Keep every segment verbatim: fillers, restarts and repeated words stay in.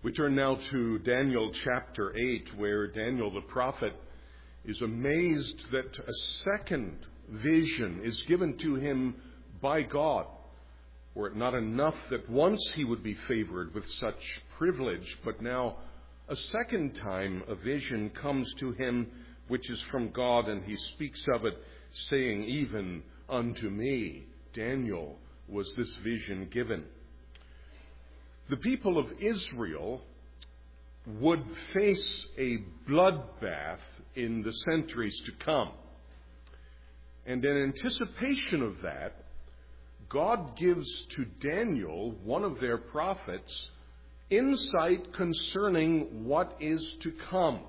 We turn now to Daniel chapter eight, where Daniel the prophet is amazed that a second vision is given to him by God. Were it not enough that once he would be favored with such privilege, but now a second time a vision comes to him which is from God, and he speaks of it, saying, "Even unto me, Daniel, was this vision given." The people of Israel would face a bloodbath in the centuries to come. And in anticipation of that, God gives to Daniel, one of their prophets, insight concerning what is to come,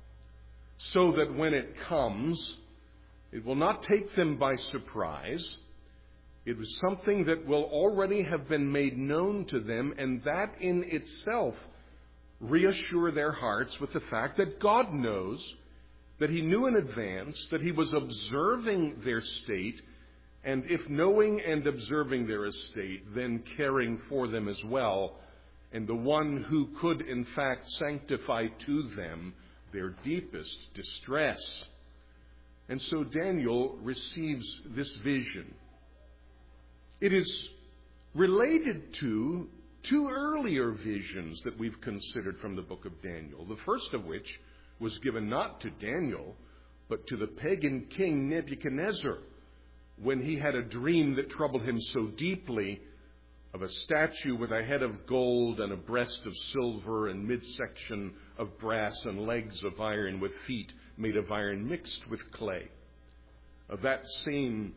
so that when it comes, it will not take them by surprise. It was something that will already have been made known to them, and that in itself reassure their hearts with the fact that God knows, that He knew in advance, that He was observing their state, and if knowing and observing their estate, then caring for them as well, and the one who could in fact sanctify to them their deepest distress. And so Daniel receives this vision. It is related to two earlier visions that we've considered from the book of Daniel, the first of which was given not to Daniel, but to the pagan king Nebuchadnezzar, when he had a dream that troubled him so deeply, of a statue with a head of gold and a breast of silver and midsection of brass and legs of iron with feet made of iron mixed with clay. Of that same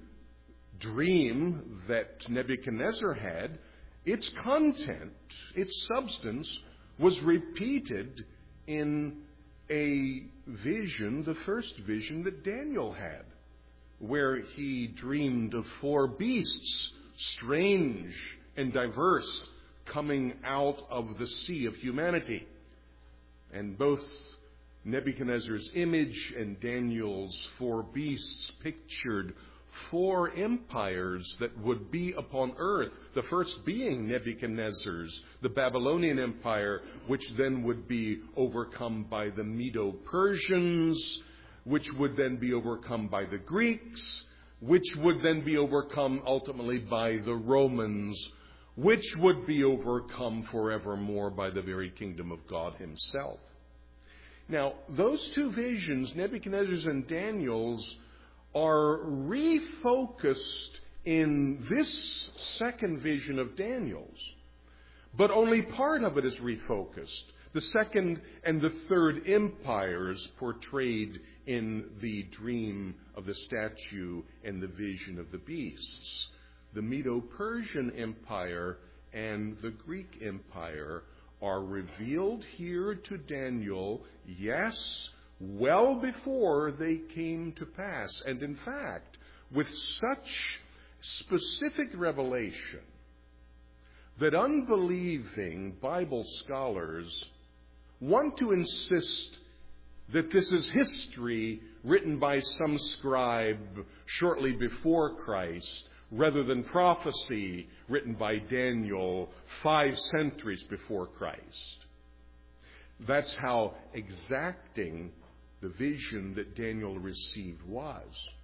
dream that Nebuchadnezzar had, its content, its substance, was repeated in a vision, the first vision that Daniel had, where he dreamed of four beasts, strange and diverse, coming out of the sea of humanity. And both Nebuchadnezzar's image and Daniel's four beasts pictured four empires that would be upon earth, the first being Nebuchadnezzar's, the Babylonian Empire, which then would be overcome by the Medo-Persians, which would then be overcome by the Greeks, which would then be overcome ultimately by the Romans, which would be overcome forevermore by the very kingdom of God Himself. Now, those two visions, Nebuchadnezzar's and Daniel's, are refocused in this second vision of Daniel's. But only part of it is refocused. The second and the third empires portrayed in the dream of the statue and the vision of the beasts. The Medo-Persian Empire and the Greek Empire are revealed here to Daniel, yes, well before they came to pass. And in fact, with such specific revelation that unbelieving Bible scholars want to insist that this is history written by some scribe shortly before Christ, rather than prophecy written by Daniel five centuries before Christ. That's how exacting the vision that Daniel received was.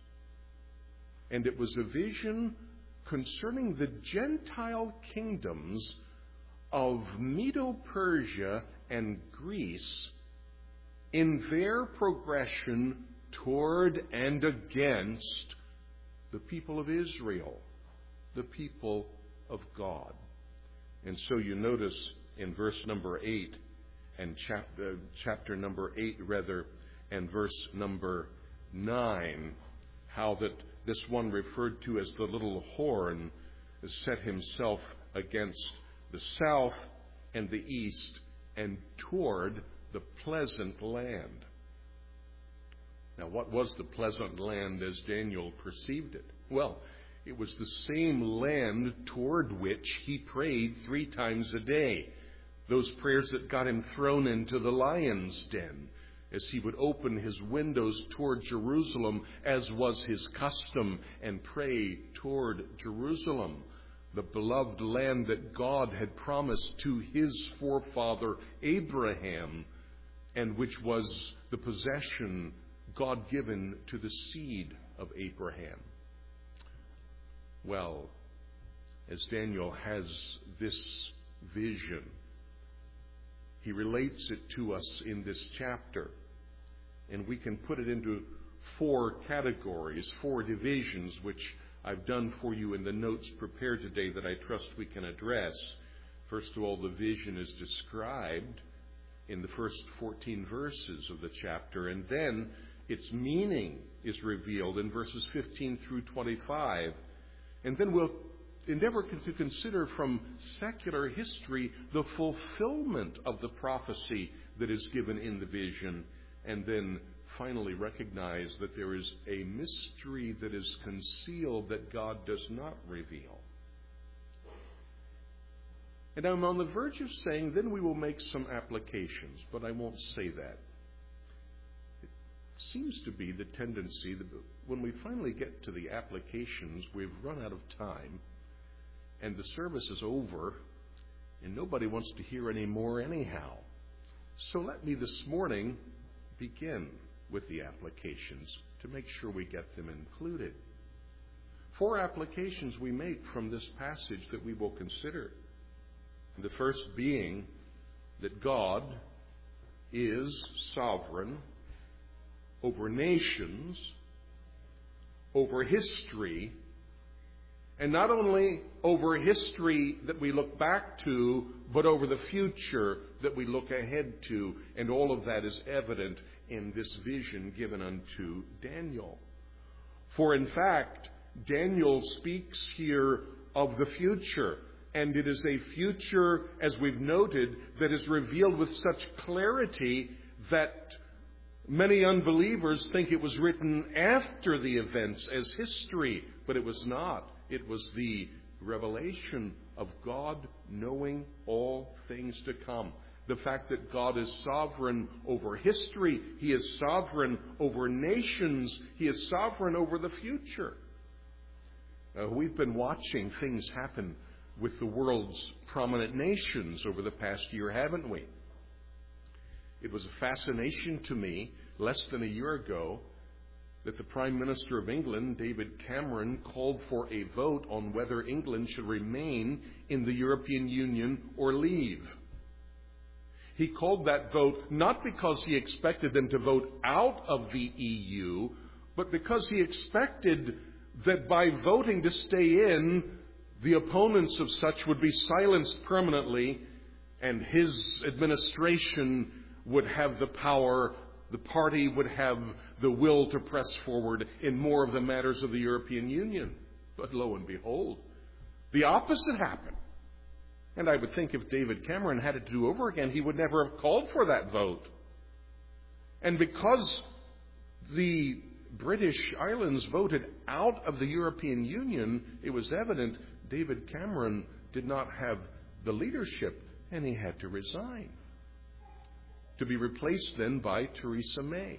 And it was a vision concerning the Gentile kingdoms of Medo-Persia and Greece in their progression toward and against the people of Israel, the people of God. And so you notice in verse number eight, and chapter, chapter number eight rather, and verse number nine, how that this one referred to as the little horn set himself against the south and the east and toward the pleasant land. Now, what was the pleasant land as Daniel perceived it? Well, it was the same land toward which he prayed three times a day. Those prayers that got him thrown into the lion's den, as he would open his windows toward Jerusalem, as was his custom, and pray toward Jerusalem. the beloved land that God had promised to his forefather Abraham, and which was the possession God given to the seed of Abraham. Well, as Daniel has this vision, he relates it to us in this chapter, and we can put it into four categories, four divisions, which I've done for you in the notes prepared today that I trust we can address. First of all, the vision is described in the first fourteen verses of the chapter, and then its meaning is revealed in verses fifteen through twenty-five. And then we'll endeavor to consider from secular history the fulfillment of the prophecy that is given in the vision, and then finally recognize that there is a mystery that is concealed that God does not reveal. And I'm on the verge of saying then we will make some applications, but I won't say that. It seems to be the tendency that when we finally get to the applications, we've run out of time, and the service is over, and nobody wants to hear any more anyhow. So let me this morning begin with the applications to make sure we get them included. Four applications we make from this passage that we will consider. The first being that God is sovereign over nations, over history, and not only over history that we look back to, but over the future that we look ahead to. And all of that is evident in this vision given unto Daniel. For in fact, Daniel speaks here of the future. And it is a future, as we've noted, that is revealed with such clarity that many unbelievers think it was written after the events as history. But it was not. It was the revelation of God knowing all things to come. The fact that God is sovereign over history. He is sovereign over nations. He is sovereign over the future. Uh, we've been watching things happen with the world's prominent nations over the past year, haven't we? It was a fascination to me less than a year ago that the Prime Minister of England, David Cameron, called for a vote on whether England should remain in the European Union or leave. He called that vote not because he expected them to vote out of the E U, but because he expected that by voting to stay in, the opponents of such would be silenced permanently, and his administration would have the power, the party would have the will to press forward in more of the matters of the European Union. But lo and behold, the opposite happened. And I would think if David Cameron had it to do over again, he would never have called for that vote. And because the British Islands voted out of the European Union, it was evident David Cameron did not have the leadership, and he had to resign, to be replaced then by Theresa May,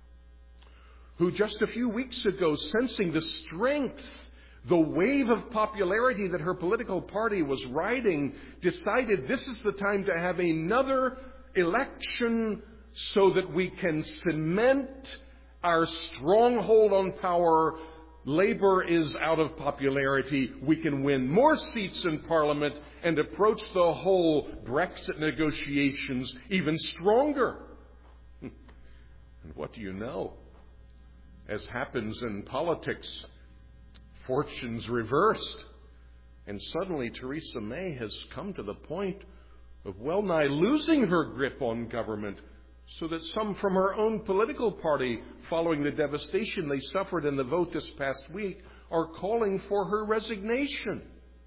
who just a few weeks ago, sensing the strength, the wave of popularity that her political party was riding, decided this is the time to have another election so that we can cement our stronghold on power. Labour is out of popularity. We can win more seats in Parliament and approach the whole Brexit negotiations even stronger. And what do you know? As happens in politics, fortunes reversed. And suddenly Theresa May has come to the point of well nigh losing her grip on government, so that some from her own political party, following the devastation they suffered in the vote this past week, are calling for her resignation.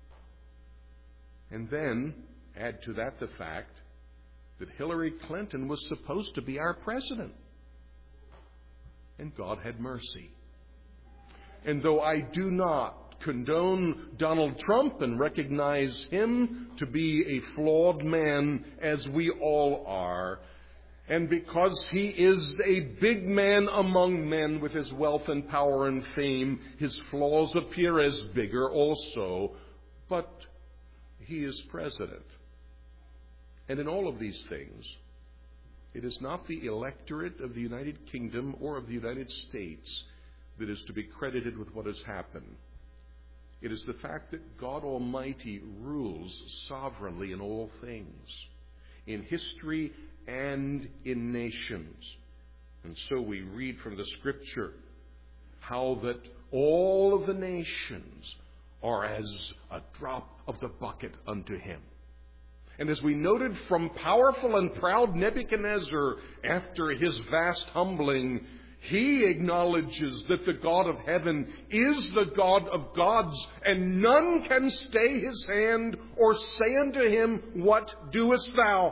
And then add to that the fact that Hillary Clinton was supposed to be our president. And God had mercy. And though I do not condone Donald Trump and recognize him to be a flawed man, as we all are, and because he is a big man among men with his wealth and power and fame, his flaws appear as bigger also. but he is president. And in all of these things, it is not the electorate of the United Kingdom or of the United States that is to be credited with what has happened. It is the fact that God Almighty rules sovereignly in all things, in history and in nations. And so we read from the Scripture how that all of the nations are as a drop of the bucket unto him. And as we noted from powerful and proud Nebuchadnezzar after his vast humbling, he acknowledges that the God of heaven is the God of gods, and none can stay his hand or say unto him, "What doest thou?"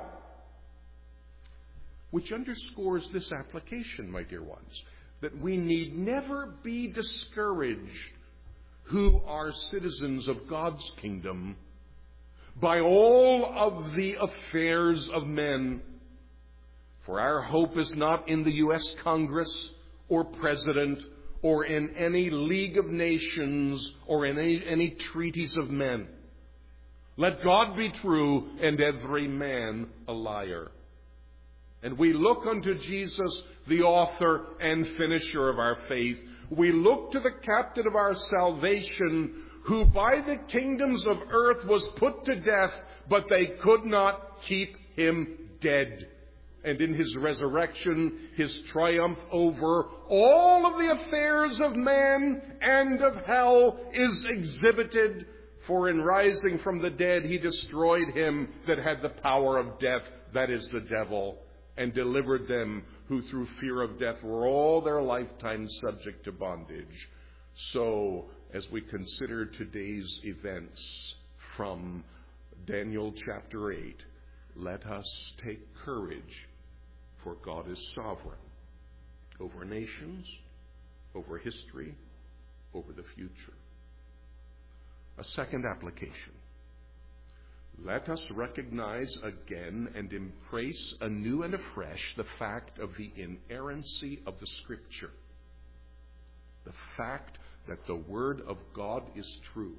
Which underscores this application, my dear ones, that we need never be discouraged who are citizens of God's kingdom by all of the affairs of men. For our hope is not in the U S Congress or President or in any League of Nations or in any, any treaties of men. Let God be true and every man a liar. And we look unto Jesus, the author and finisher of our faith. We look to the captain of our salvation, who by the kingdoms of earth was put to death, but they could not keep him dead. And in his resurrection, his triumph over all of the affairs of man and of hell is exhibited. For in rising from the dead, he destroyed him that had the power of death, that is the devil, and delivered them who through fear of death were all their lifetime subject to bondage. So, as we consider today's events from Daniel chapter eight, let us take courage, for God is sovereign over nations, over history, over the future. A second application. Let us recognize again and embrace anew and afresh the fact of the inerrancy of the Scripture. The fact that the Word of God is true.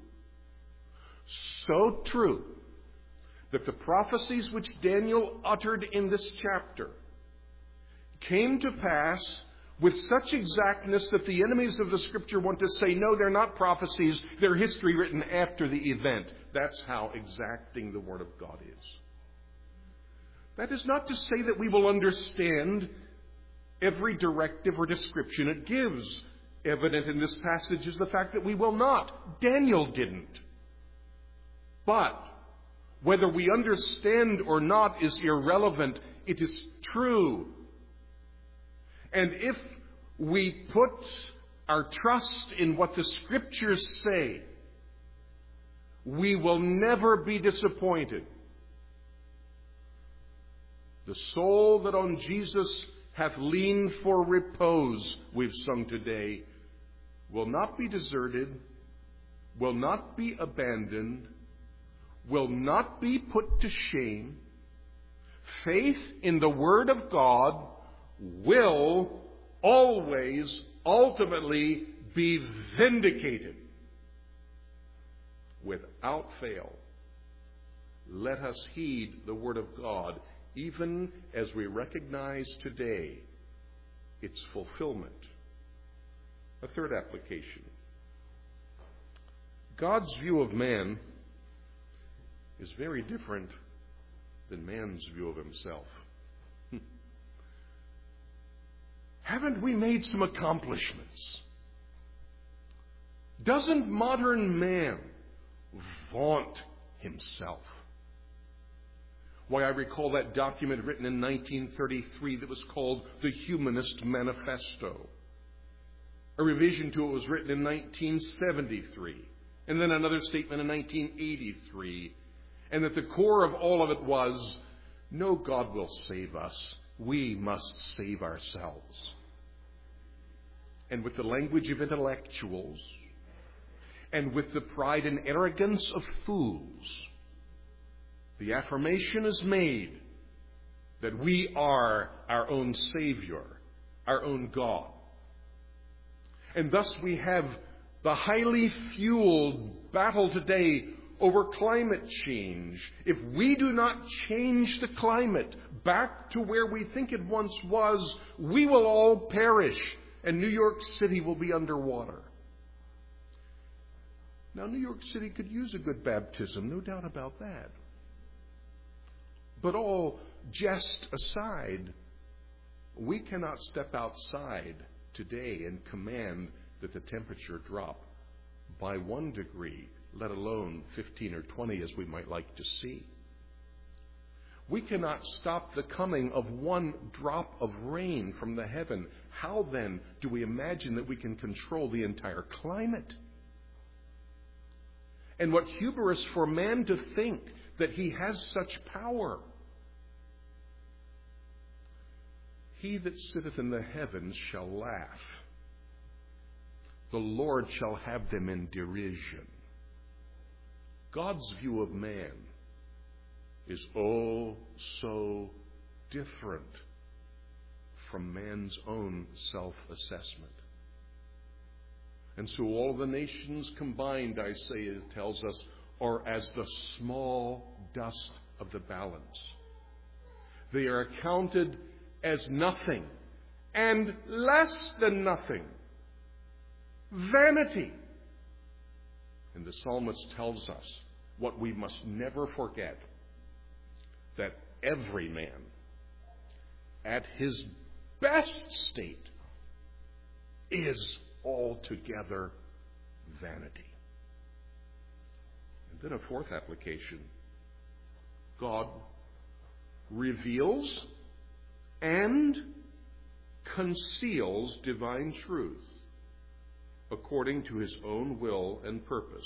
So true that the prophecies which Daniel uttered in this chapter came to pass with such exactness that the enemies of the Scripture want to say, no, they're not prophecies, they're history written after the event. That's how exacting the Word of God is. That is not to say that we will understand every directive or description it gives. Evident in this passage is the fact that we will not. Daniel didn't. But whether we understand or not is irrelevant. It is true. And if we put our trust in what the Scriptures say, we will never be disappointed. The soul that on Jesus hath leaned for repose, we've sung today, will not be deserted, will not be abandoned, will not be put to shame. Faith in the Word of God will always, ultimately be vindicated without fail. Let us heed the Word of God, even as we recognize today its fulfillment. A third application. God's view of man is very different than man's view of himself. Haven't we made some accomplishments? Doesn't modern man vaunt himself? Why, I recall that document written in nineteen thirty-three that was called the Humanist Manifesto. A revision to it was written in nineteen seventy-three, and then another statement in nineteen eighty-three, and that the core of all of it was, no God will save us, we must save ourselves. And with the language of intellectuals, and with the pride and arrogance of fools, the affirmation is made that we are our own Savior, our own God. And thus we have the highly fueled battle today over climate change, if we do not change the climate back to where we think it once was, we will all perish and New York City will be underwater. Now, New York City could use a good baptism, no doubt about that. But all jest aside, we cannot step outside today and command that the temperature drop by one degree, let alone fifteen or twenty as we might like to see. We cannot stop the coming of one drop of rain from the heaven. How then do we imagine that we can control the entire climate? And what hubris for man to think that he has such power. He that sitteth in the heavens shall laugh. The Lord shall have them in derision. God's view of man is oh so different from man's own self-assessment. And so all the nations combined, I say, it tells us, are as the small dust of the balance. They are accounted as nothing and less than nothing. Vanity. And the psalmist tells us what we must never forget, that every man at his best state is altogether vanity. And then a fourth application. God reveals and conceals divine truth according to his own will and purpose.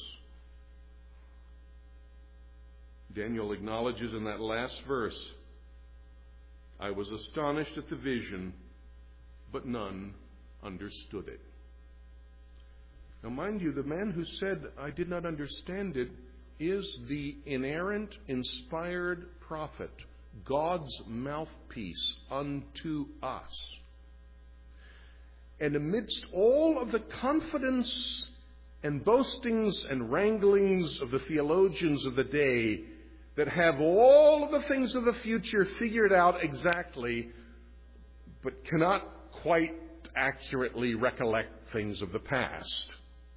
Daniel acknowledges in that last verse, I was astonished at the vision, but none understood it. Now, mind you, the man who said, I did not understand it, is the inerrant, inspired prophet, God's mouthpiece unto us. And amidst all of the confidence and boastings and wranglings of the theologians of the day that have all of the things of the future figured out exactly, but cannot quite accurately recollect things of the past.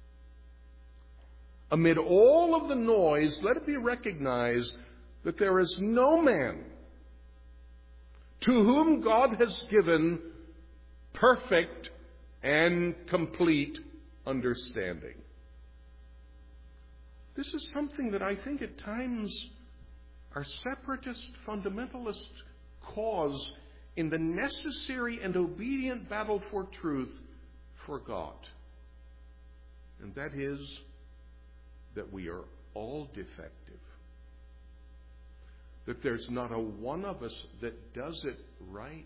Amid all of the noise, let it be recognized that there is no man to whom God has given perfect and complete understanding. This is something that I think at times our separatist fundamentalists cause in the necessary and obedient battle for truth for God. And that is that we are all defective. That there's not a one of us that does it right.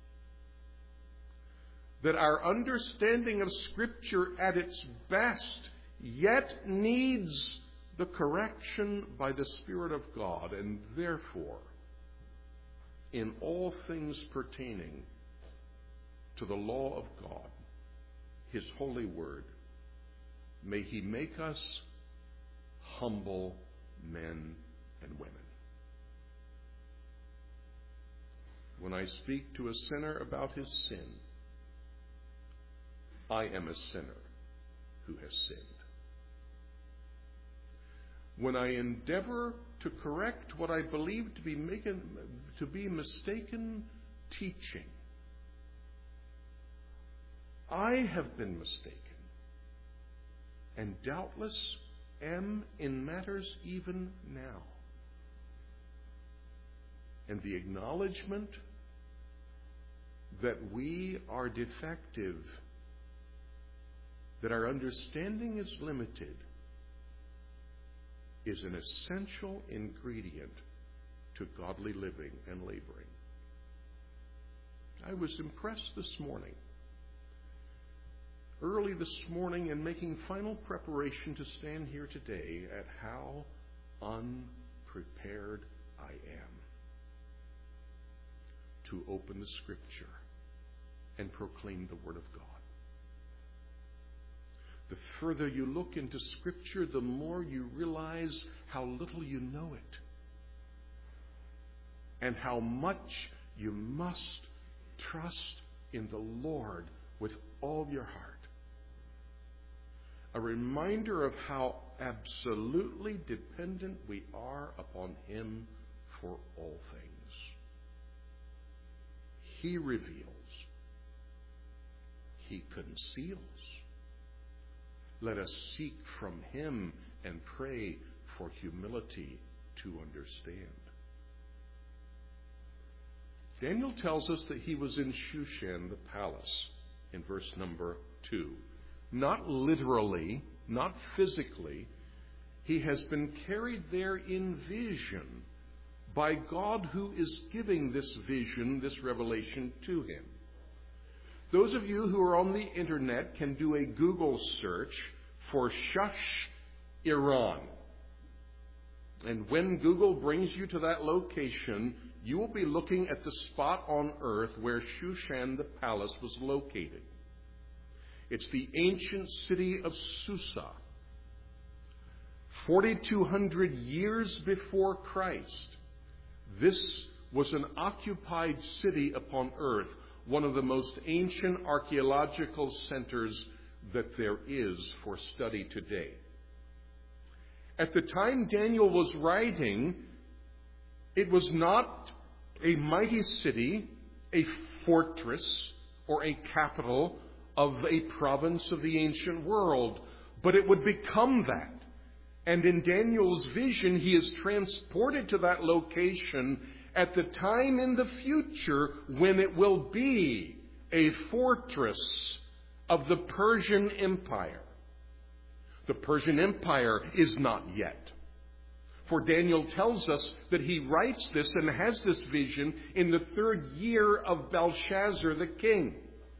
That our understanding of Scripture at its best yet needs the correction by the Spirit of God, and therefore, in all things pertaining to the law of God, His holy word, may He make us humble men and women. When I speak to a sinner about his sin, I am a sinner who has sinned. When I endeavor to correct what I believe to be making, to be mistaken teaching, I have been mistaken, and doubtless am in matters even now. And the acknowledgement that we are defective, that our understanding is limited, is an essential ingredient to godly living and laboring. I was impressed this morning, early this morning, in making final preparation to stand here today, at how unprepared I am to open the Scripture and proclaim the Word of God. The further you look into Scripture, the more you realize how little you know it, and how much you must trust in the Lord with all your heart. A reminder of how absolutely dependent we are upon Him for all things. He reveals. He conceals. Let us seek from Him and pray for humility to understand. Daniel tells us that he was in Shushan, the palace, in verse number two. Not literally, not physically. He has been carried there in vision by God, who is giving this vision, this revelation to him. Those of you who are on the internet can do a Google search for Shush, Iran. And when Google brings you to that location, you will be looking at the spot on earth where Shushan the palace was located. It's the ancient city of Susa. forty-two hundred years before Christ, this was an occupied city upon earth, one of the most ancient archaeological centers that there is for study today. At the time Daniel was writing, it was not a mighty city, a fortress, or a capital of a province of the ancient world, but it would become that. And in Daniel's vision, he is transported to that location at the time in the future when it will be a fortress of the Persian Empire. The Persian Empire is not yet. For Daniel tells us that he writes this and has this vision in the third year of Belshazzar the king.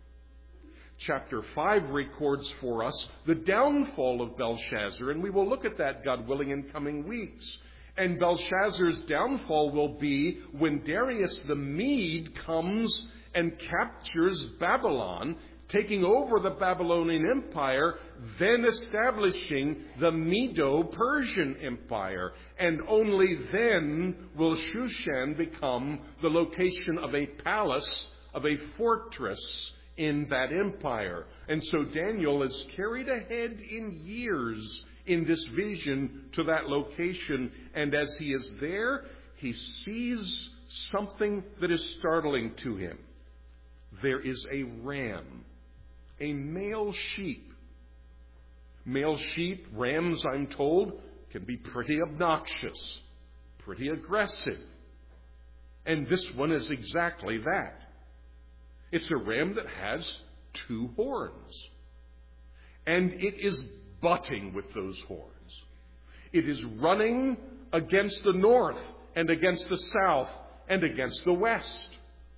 Chapter five records for us the downfall of Belshazzar, and we will look at that, God willing, in coming weeks. And Belshazzar's downfall will be when Darius the Mede comes and captures Babylon, taking over the Babylonian Empire, then establishing the Medo-Persian Empire. And only then will Shushan become the location of a palace, of a fortress in that empire. And so Daniel is carried ahead in years in this vision to that location. And as he is there, he sees something that is startling to him. There is a ram, a male sheep. Male sheep, rams, I'm told, can be pretty obnoxious, pretty aggressive. And this one is exactly that. It's a ram that has two horns. And it is butting with those horns. It is running against the north and against the south and against the west.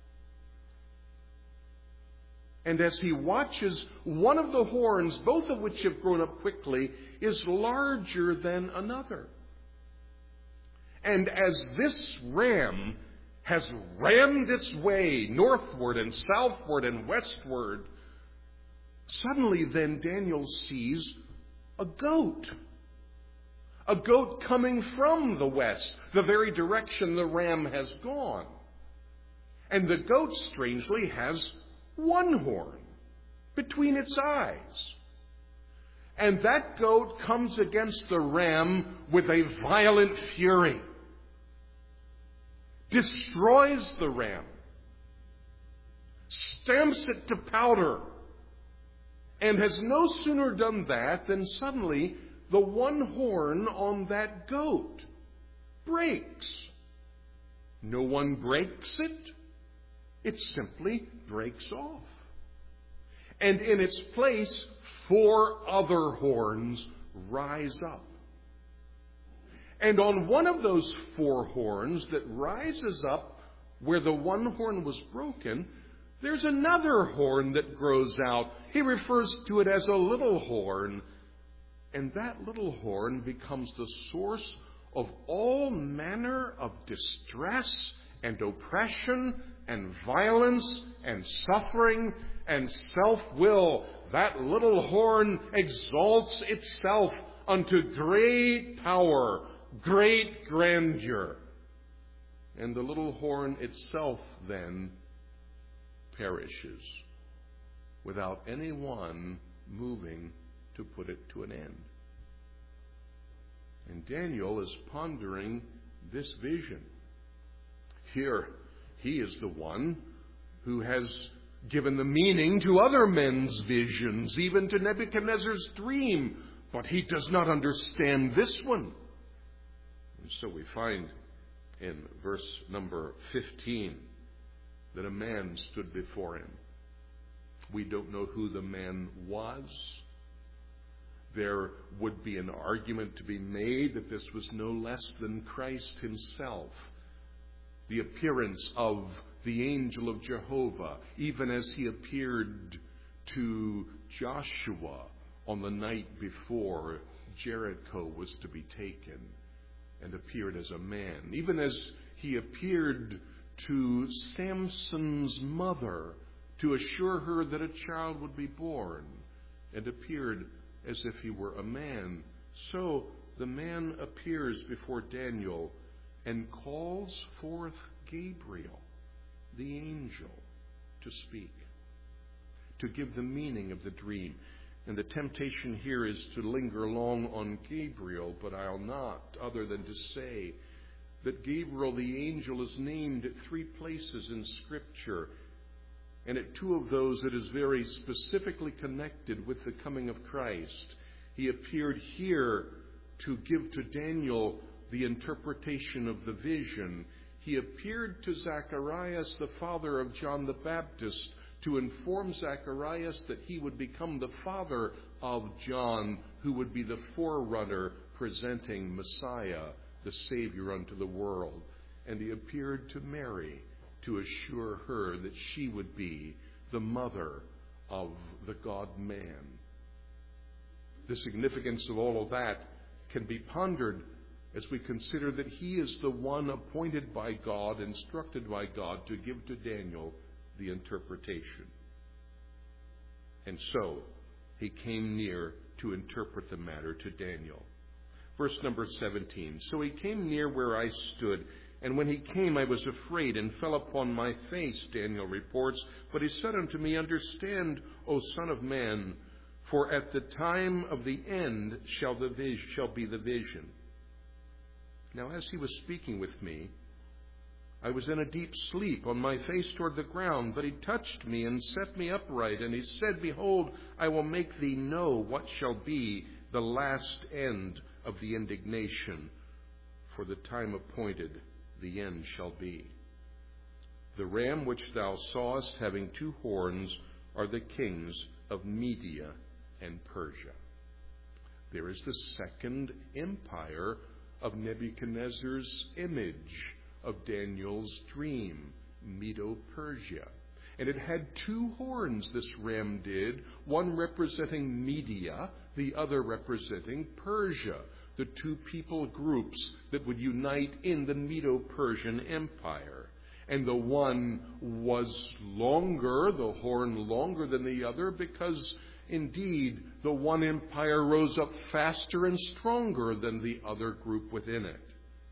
And as he watches, one of the horns, both of which have grown up quickly, is larger than another. And as this ram has rammed its way northward and southward and westward, suddenly then Daniel sees a goat. A goat coming from the west, the very direction the ram has gone. And the goat, strangely, has one horn between its eyes. And that goat comes against the ram with a violent fury, destroys the ram, stamps it to powder, and has no sooner done that than suddenly the one horn on that goat breaks. No one breaks it. It simply breaks off. And in its place, four other horns rise up. And on one of those four horns that rises up where the one horn was broken, there's another horn that grows out. He refers to it as a little horn. And that little horn becomes the source of all manner of distress and oppression and violence and suffering and self-will. that little horn exalts itself unto great power, great grandeur. And the little horn itself then perishes without anyone moving to put it to an end. And Daniel is pondering this vision. Here, he is the one who has given the meaning to other men's visions, even to Nebuchadnezzar's dream, but he does not understand this one. And so we find in verse number fifteen that a man stood before him. We don't know who the man was. There would be an argument to be made that this was no less than Christ himself. The appearance of the angel of Jehovah, even as he appeared to Joshua on the night before Jericho was to be taken, and appeared as a man. Even as he appeared to Samson's mother to assure her that a child would be born, and appeared as if he were a man, so the man appears before Daniel and calls forth Gabriel, the angel, to speak, to give the meaning of the dream. And the temptation here is to linger long on Gabriel, but I'll not, other than to say that Gabriel the angel is named at three places in Scripture, and at two of those it is very specifically connected with the coming of Christ. He appeared here to give to Daniel the interpretation of the vision. He appeared to Zacharias, the father of John the Baptist, to inform Zacharias that he would become the father of John, who would be the forerunner presenting Messiah, the Savior unto the world. And he appeared to Mary to assure her that she would be the mother of the God-man. The significance of all of that can be pondered as we consider that he is the one appointed by God, instructed by God, to give to Daniel the interpretation. And so he came near to interpret the matter to Daniel. Verse number seventeen. So he came near where I stood, and when he came I was afraid and fell upon my face, Daniel reports. But he said unto me, Understand, O son of man, for at the time of the end shall the vis- shall be the vision. Now as he was speaking with me, I was in a deep sleep, on my face toward the ground, but he touched me and set me upright, and he said, Behold, I will make thee know what shall be the last end of the indignation, for the time appointed the end shall be. The ram which thou sawest having two horns are the kings of Media and Persia. There is the second empire of Nebuchadnezzar's image of Daniel's dream, Medo-Persia. And it had two horns, this ram did, one representing Media, the other representing Persia, the two people groups that would unite in the Medo-Persian Empire. And the one was longer, the horn longer than the other, because indeed the one empire rose up faster and stronger than the other group within it.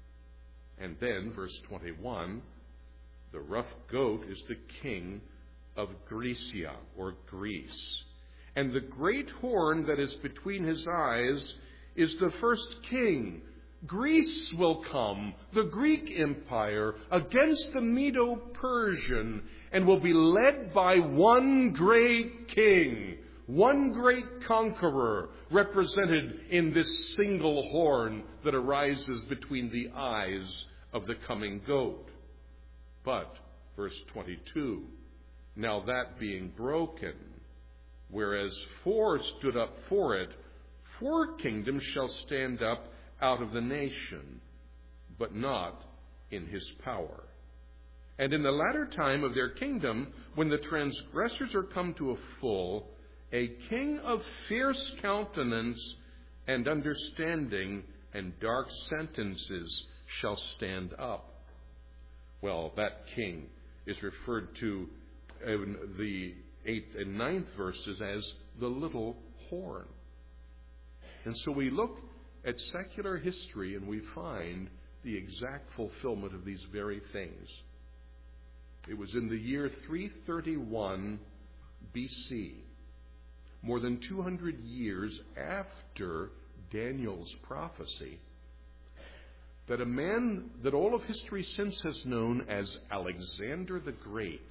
And then, verse twenty-one, the rough goat is the king of Grecia, or Greece. And the great horn that is between his eyes is the first king. Greece will come, the Greek Empire, against the Medo-Persian, and will be led by one great king, one great conqueror, represented in this single horn that arises between the eyes of the coming goat. But, verse twenty-two, now that being broken, whereas four stood up for it, four kingdoms shall stand up out of the nation, but not in his power. And in the latter time of their kingdom, when the transgressors are come to a full, a king of fierce countenance and understanding and dark sentences shall stand up. Well, that king is referred to in the eighth and ninth verses as the little horn. And so we look at secular history and we find the exact fulfillment of these very things. It was in the year three thirty-one B C, more than two hundred years after Daniel's prophecy, that a man that all of history since has known as Alexander the Great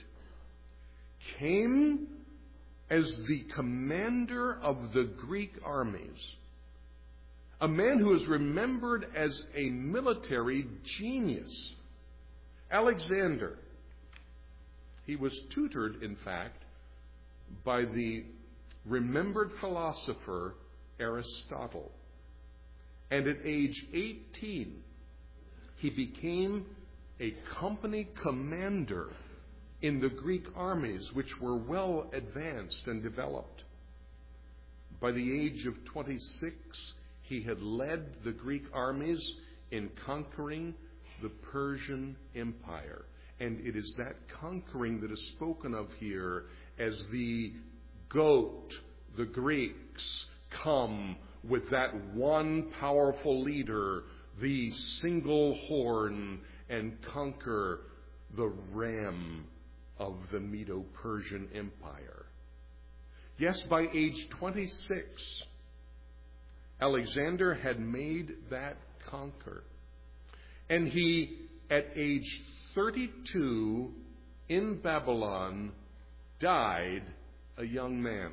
came as the commander of the Greek armies. A man who is remembered as a military genius. Alexander. He was tutored, in fact, by the remembered philosopher Aristotle. And at age eighteen, he became a company commander in the Greek armies, which were well advanced and developed. By the age of twenty-six, he had led the Greek armies in conquering the Persian Empire. And it is that conquering that is spoken of here as the goat, the Greeks, come with that one powerful leader, the single horn, and conquer the ram of the Medo-Persian Empire. Yes, by age twenty-six, Alexander had made that conquer. And he, at age thirty-two, in Babylon, died a young man.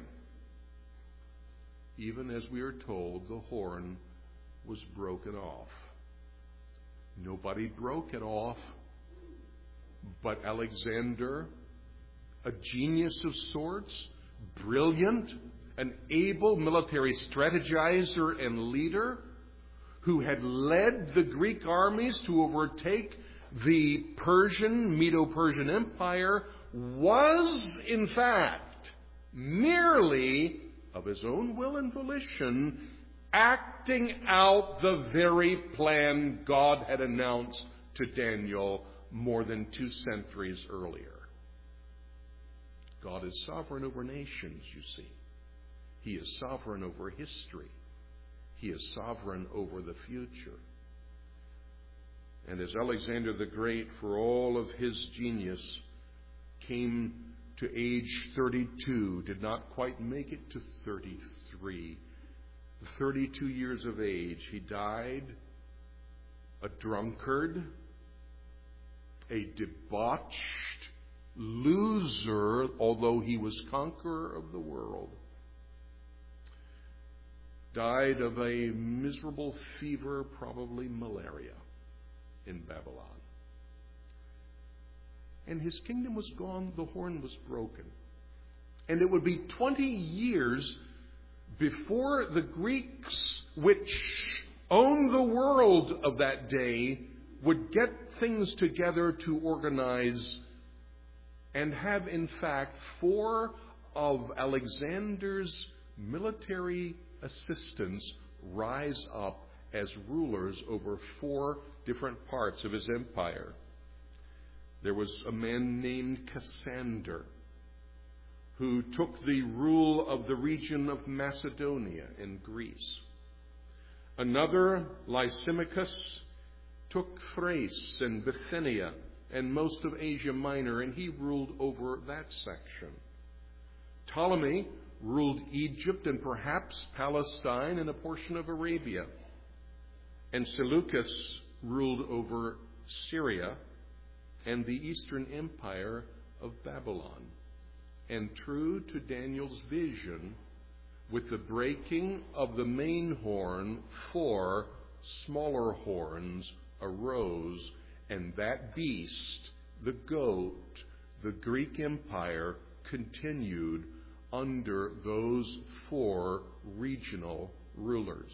Even as we are told, the horn was broken off. Nobody broke it off but Alexander, a genius of sorts, brilliant, an able military strategizer and leader, who had led the Greek armies to overtake the Persian, Medo-Persian Empire, was, in fact, merely of his own will and volition, acting out the very plan God had announced to Daniel more than two centuries earlier. God is sovereign over nations, you see. He is sovereign over history. He is sovereign over the future. And as Alexander the Great, for all of his genius, came to age thirty-two, did not quite make it to thirty-three. thirty-two years of age, he died a drunkard, a debauched loser, although he was conqueror of the world. Died of a miserable fever, probably malaria, in Babylon. And his kingdom was gone, the horn was broken. And it would be twenty years before the Greeks, which owned the world of that day, would get things together to organize and have, in fact, four of Alexander's military assistants rise up as rulers over four different parts of his empire. There was a man named Cassander, who took the rule of the region of Macedonia in Greece. Another, Lysimachus, took Thrace and Bithynia and most of Asia Minor, and he ruled over that section. Ptolemy ruled Egypt and perhaps Palestine and a portion of Arabia. And Seleucus ruled over Syria and the eastern empire of Babylon. And true to Daniel's vision, with the breaking of the main horn, four smaller horns arose, and that beast, the goat, the Greek Empire, continued under those four regional rulers.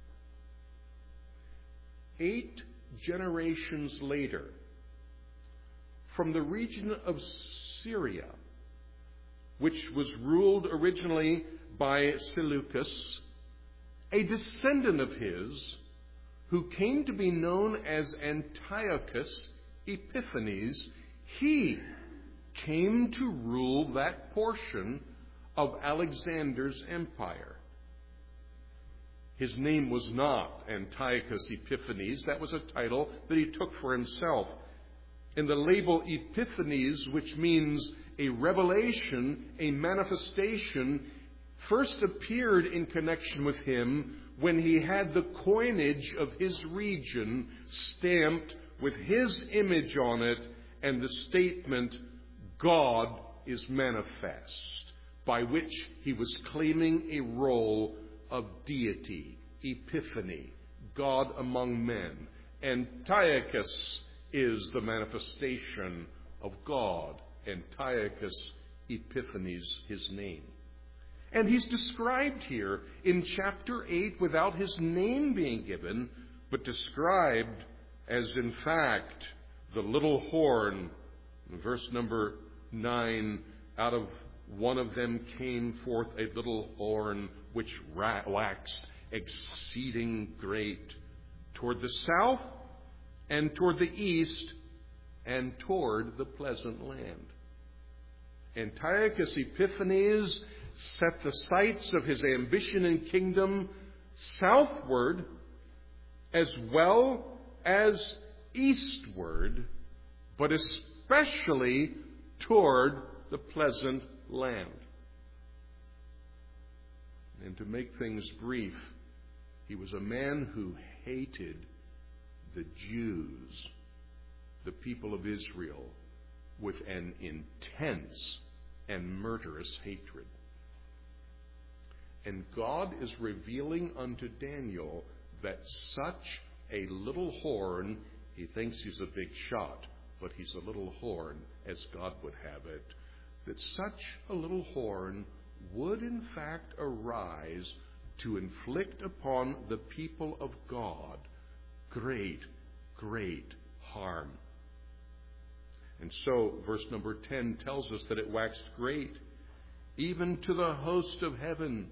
Eight generations later, from the region of Syria, which was ruled originally by Seleucus, a descendant of his, who came to be known as Antiochus Epiphanes, he came to rule that portion of Alexander's empire. His name was not Antiochus Epiphanes. That was a title that he took for himself. And the label Epiphanes, which means a revelation, a manifestation, first appeared in connection with him when he had the coinage of his region stamped with his image on it and the statement, God is manifest, by which he was claiming a role of deity, epiphany, God among men. Antiochus is the manifestation of God. Antiochus Epiphanes, his name. And he's described here in chapter eight without his name being given, but described as, in fact, the little horn. In verse number nine, out of one of them came forth a little horn which waxed exceeding great toward the south and toward the east and toward the pleasant land. Antiochus Epiphanes set the sights of his ambition and kingdom southward as well as eastward, but especially toward the pleasant land. And to make things brief, he was a man who hated the Jews, the people of Israel, with an intense and murderous hatred. And God is revealing unto Daniel that such a little horn, he thinks he's a big shot, but he's a little horn as God would have it, that such a little horn would in fact arise to inflict upon the people of God great, great harm. And so, verse number ten tells us that it waxed great, even to the host of heaven.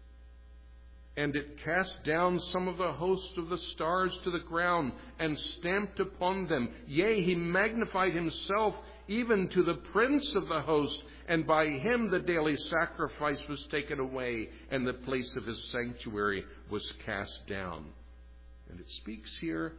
And it cast down some of the host of the stars to the ground, and stamped upon them. Yea, he magnified himself even to the prince of the host, and by him the daily sacrifice was taken away, and the place of his sanctuary was cast down. And it speaks here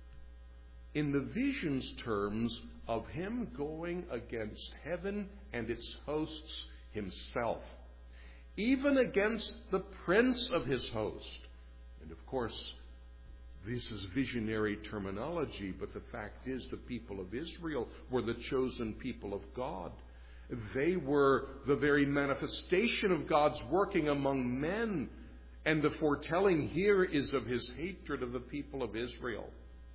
in the vision's terms of him going against heaven and its hosts himself, even against the prince of his host. And of course, this is visionary terminology, but the fact is the people of Israel were the chosen people of God. They were the very manifestation of God's working among men. And the foretelling here is of his hatred of the people of Israel.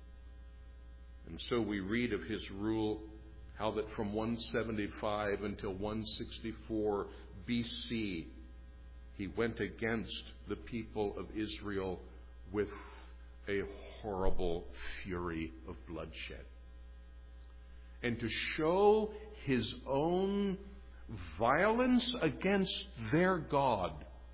And so we read of his rule, how that from one seventy-five until one sixty-four B C, he went against the people of Israel with a horrible fury of bloodshed. And to show his own violence against their God,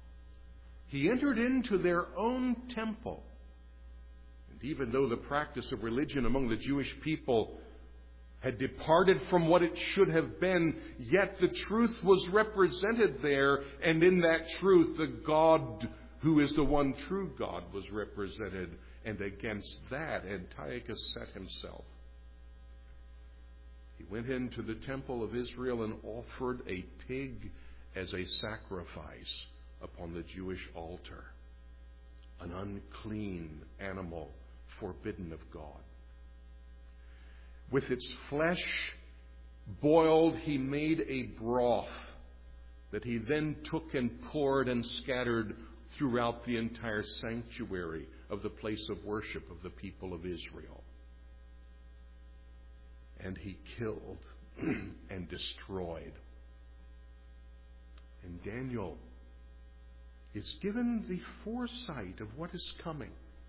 he entered into their own temple. And even though the practice of religion among the Jewish people had departed from what it should have been, yet the truth was represented there, and in that truth the God who is the one true God was represented, and against that Antiochus set himself. He went into the temple of Israel and offered a pig as a sacrifice upon the Jewish altar, an unclean animal forbidden of God. With its flesh boiled, he made a broth that he then took and poured and scattered throughout the entire sanctuary of the place of worship of the people of Israel. And he killed and destroyed. And Daniel is given the foresight of what is coming,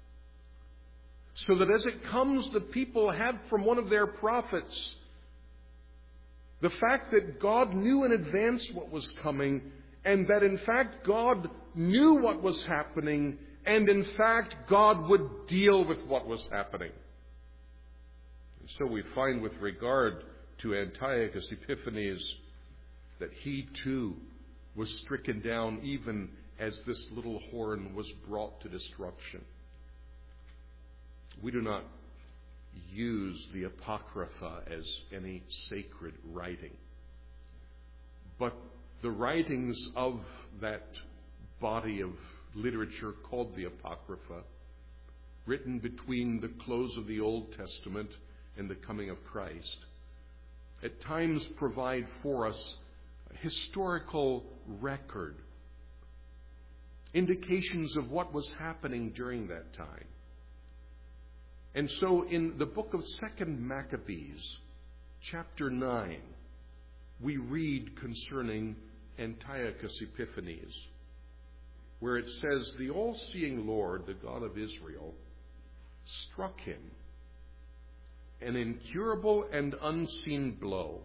so that as it comes, the people have from one of their prophets the fact that God knew in advance what was coming, and that in fact God knew what was happening, and in fact God would deal with what was happening. And so we find with regard to Antiochus Epiphanes that he too was stricken down even as this little horn was brought to destruction. We do not use the Apocrypha as any sacred writing, but the writings of that body of literature called the Apocrypha, written between the close of the Old Testament and the coming of Christ, at times provide for us a historical record, indications of what was happening during that time. And so in the book of Second Maccabees, chapter nine, we read concerning Antiochus Epiphanes, where it says, "The all-seeing Lord, the God of Israel, struck him an incurable and unseen blow.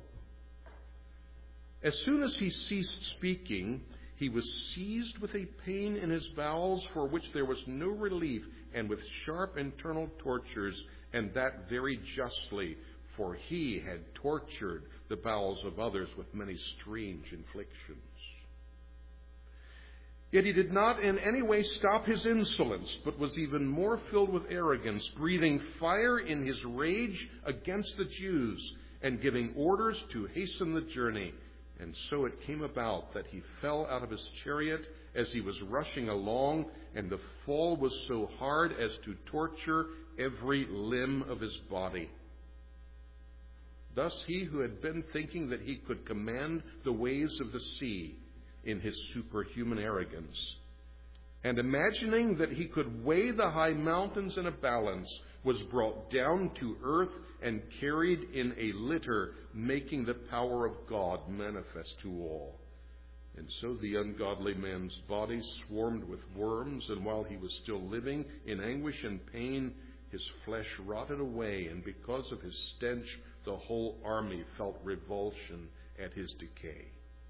As soon as he ceased speaking, he was seized with a pain in his bowels for which there was no relief, and with sharp internal tortures, and that very justly, for he had tortured the bowels of others with many strange inflictions. Yet he did not in any way stop his insolence, but was even more filled with arrogance, breathing fire in his rage against the Jews, and giving orders to hasten the journey. And so it came about that he fell out of his chariot as he was rushing along, and the fall was so hard as to torture every limb of his body. Thus he who had been thinking that he could command the waves of the sea in his superhuman arrogance, and imagining that he could weigh the high mountains in a balance, was brought down to earth and carried in a litter, making the power of God manifest to all. And so the ungodly man's body swarmed with worms, and while he was still living in anguish and pain, his flesh rotted away, and because of his stench, the whole army felt revulsion at his decay.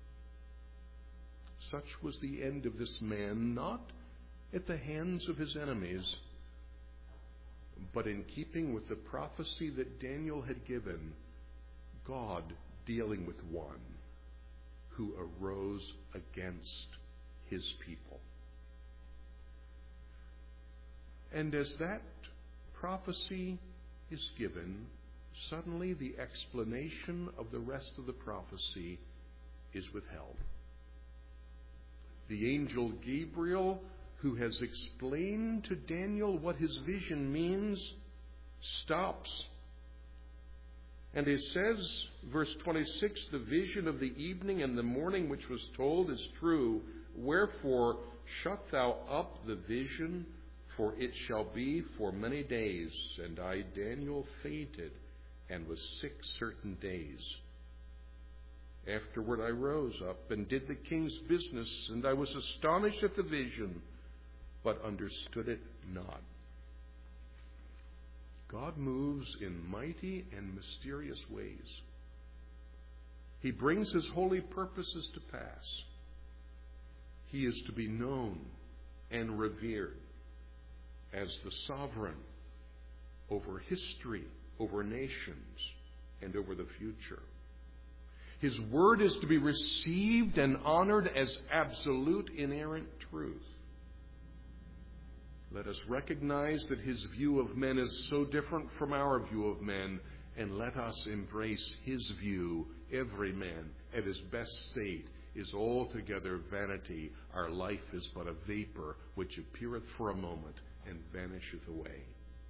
Such was the end of this man, not at the hands of his enemies, but in keeping with the prophecy that Daniel had given, God dealing with one who arose against his people. And as that prophecy is given, suddenly the explanation of the rest of the prophecy is withheld. The angel Gabriel, who has explained to Daniel what his vision means, stops. And it says, verse twenty-six, "The vision of the evening and the morning which was told is true. Wherefore shut thou up the vision, for it shall be for many days. And I, Daniel, fainted and was sick certain days. Afterward I rose up and did the king's business, and I was astonished at the vision, but understood it not." God moves in mighty and mysterious ways. He brings his holy purposes to pass. He is to be known and revered as the sovereign over history, over nations, and over the future. His word is to be received and honored as absolute, inerrant truth. Let us recognize that his view of men is so different from our view of men, and let us embrace his view. Every man at his best state is altogether vanity. Our life is but a vapor which appeareth for a moment and vanisheth away.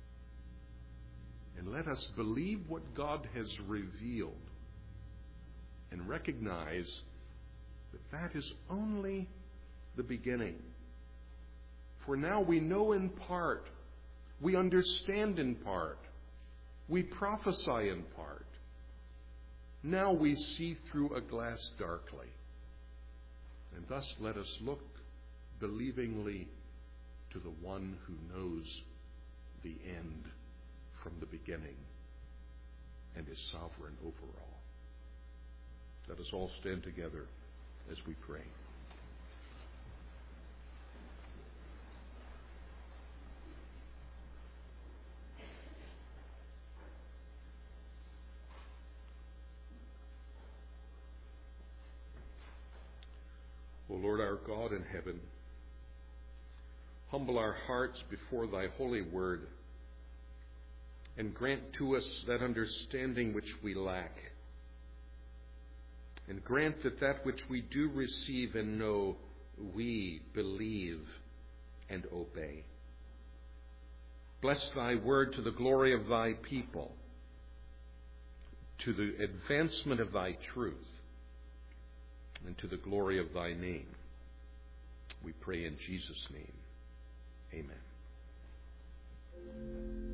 And let us believe what God has revealed, and recognize that that is only the beginning. For now we know in part, we understand in part, we prophesy in part. Now we see through a glass darkly. And thus let us look believingly to the one who knows the end from the beginning and is sovereign over all. Let us all stand together as we pray. O Lord our God in heaven, humble our hearts before thy holy word, and grant to us that understanding which we lack, and grant that that which we do receive and know, we believe and obey. Bless thy word to the glory of thy people, to the advancement of thy truth, and to the glory of thy name. We pray in Jesus' name. Amen.